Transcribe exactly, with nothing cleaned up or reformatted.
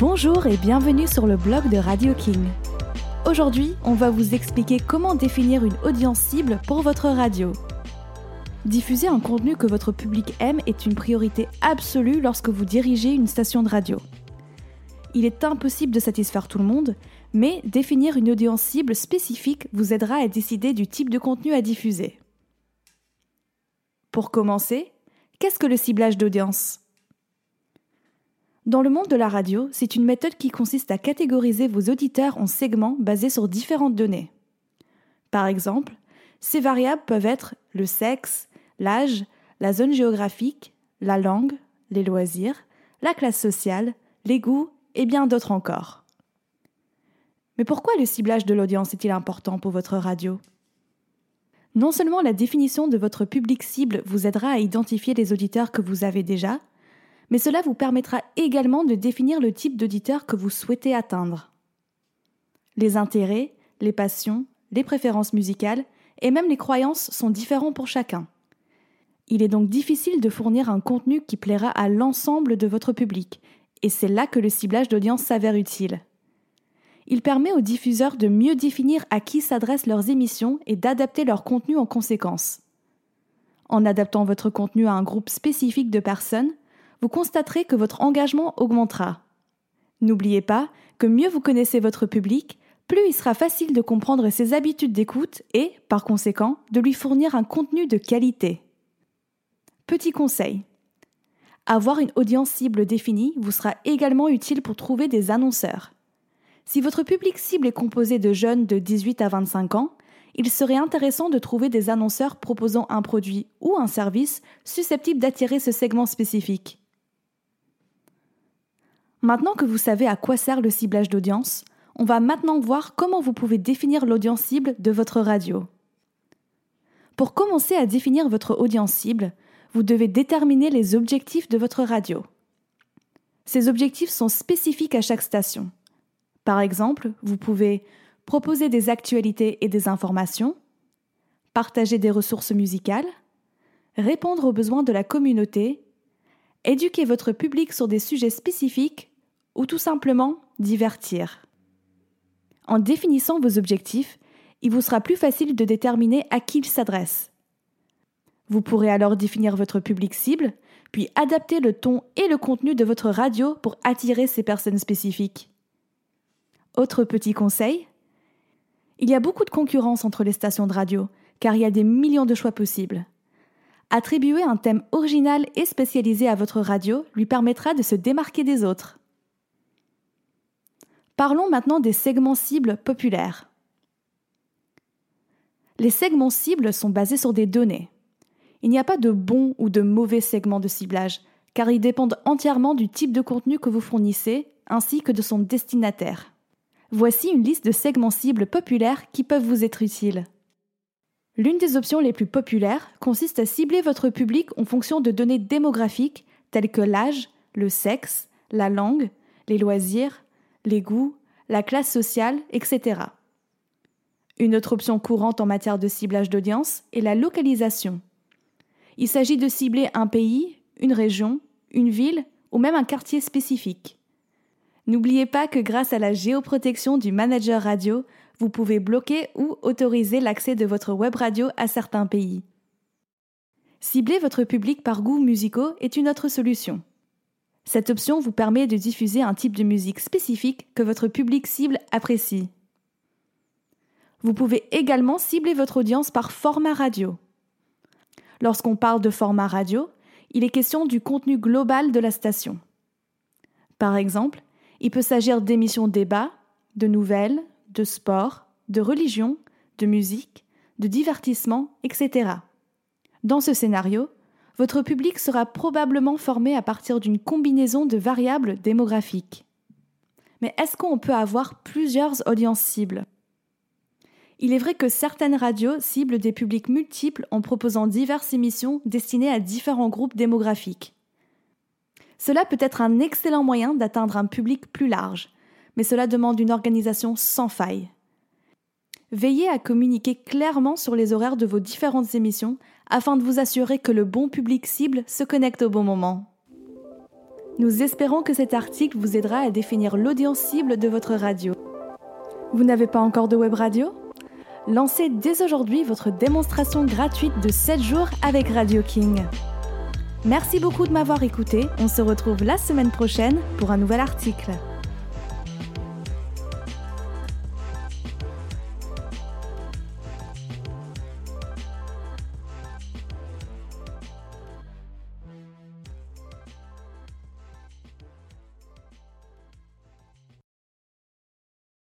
Bonjour et bienvenue sur le blog de Radio King. Aujourd'hui, on va vous expliquer comment définir une audience cible pour votre radio. Diffuser un contenu que votre public aime est une priorité absolue lorsque vous dirigez une station de radio. Il est impossible de satisfaire tout le monde, mais définir une audience cible spécifique vous aidera à décider du type de contenu à diffuser. Pour commencer, qu'est-ce que le ciblage d'audience ? Dans le monde de la radio, c'est une méthode qui consiste à catégoriser vos auditeurs en segments basés sur différentes données. Par exemple, ces variables peuvent être le sexe, l'âge, la zone géographique, la langue, les loisirs, la classe sociale, les goûts et bien d'autres encore. Mais pourquoi le ciblage de l'audience est-il important pour votre radio ? Non seulement la définition de votre public cible vous aidera à identifier les auditeurs que vous avez déjà, mais cela vous permettra également de définir le type d'auditeur que vous souhaitez atteindre. Les intérêts, les passions, les préférences musicales et même les croyances sont différents pour chacun. Il est donc difficile de fournir un contenu qui plaira à l'ensemble de votre public, et c'est là que le ciblage d'audience s'avère utile. Il permet aux diffuseurs de mieux définir à qui s'adressent leurs émissions et d'adapter leur contenu en conséquence. En adaptant votre contenu à un groupe spécifique de personnes, vous constaterez que votre engagement augmentera. N'oubliez pas que mieux vous connaissez votre public, plus il sera facile de comprendre ses habitudes d'écoute et, par conséquent, de lui fournir un contenu de qualité. Petit conseil. Avoir une audience cible définie vous sera également utile pour trouver des annonceurs. Si votre public cible est composé de jeunes de dix-huit à vingt-cinq ans, il serait intéressant de trouver des annonceurs proposant un produit ou un service susceptible d'attirer ce segment spécifique. Maintenant que vous savez à quoi sert le ciblage d'audience, on va maintenant voir comment vous pouvez définir l'audience cible de votre radio. Pour commencer à définir votre audience cible, vous devez déterminer les objectifs de votre radio. Ces objectifs sont spécifiques à chaque station. Par exemple, vous pouvez proposer des actualités et des informations, partager des ressources musicales, répondre aux besoins de la communauté, éduquer votre public sur des sujets spécifiques ou tout simplement divertir. En définissant vos objectifs, il vous sera plus facile de déterminer à qui ils s'adressent. Vous pourrez alors définir votre public cible, puis adapter le ton et le contenu de votre radio pour attirer ces personnes spécifiques. Autre petit conseil, il y a beaucoup de concurrence entre les stations de radio, car il y a des millions de choix possibles. Attribuer un thème original et spécialisé à votre radio lui permettra de se démarquer des autres. Parlons maintenant des segments cibles populaires. Les segments cibles sont basés sur des données. Il n'y a pas de bons ou de mauvais segments de ciblage, car ils dépendent entièrement du type de contenu que vous fournissez, ainsi que de son destinataire. Voici une liste de segments cibles populaires qui peuvent vous être utiles. L'une des options les plus populaires consiste à cibler votre public en fonction de données démographiques telles que l'âge, le sexe, la langue, les loisirs, les goûts, la classe sociale, et cetera. Une autre option courante en matière de ciblage d'audience est la localisation. Il s'agit de cibler un pays, une région, une ville ou même un quartier spécifique. N'oubliez pas que grâce à la géoprotection du manager radio, vous pouvez bloquer ou autoriser l'accès de votre web radio à certains pays. Cibler votre public par goûts musicaux est une autre solution. Cette option vous permet de diffuser un type de musique spécifique que votre public cible apprécie. Vous pouvez également cibler votre audience par format radio. Lorsqu'on parle de format radio, il est question du contenu global de la station. Par exemple, il peut s'agir d'émissions débat, de nouvelles, de sport, de religion, de musique, de divertissement, et cetera. Dans ce scénario, votre public sera probablement formé à partir d'une combinaison de variables démographiques. Mais est-ce qu'on peut avoir plusieurs audiences cibles ? Il est vrai que certaines radios ciblent des publics multiples en proposant diverses émissions destinées à différents groupes démographiques. Cela peut être un excellent moyen d'atteindre un public plus large, mais cela demande une organisation sans faille. Veillez à communiquer clairement sur les horaires de vos différentes émissions afin de vous assurer que le bon public cible se connecte au bon moment. Nous espérons que cet article vous aidera à définir l'audience cible de votre radio. Vous n'avez pas encore de web radio ? Lancez dès aujourd'hui votre démonstration gratuite de sept jours avec Radio King. Merci beaucoup de m'avoir écouté. On se retrouve la semaine prochaine pour un nouvel article.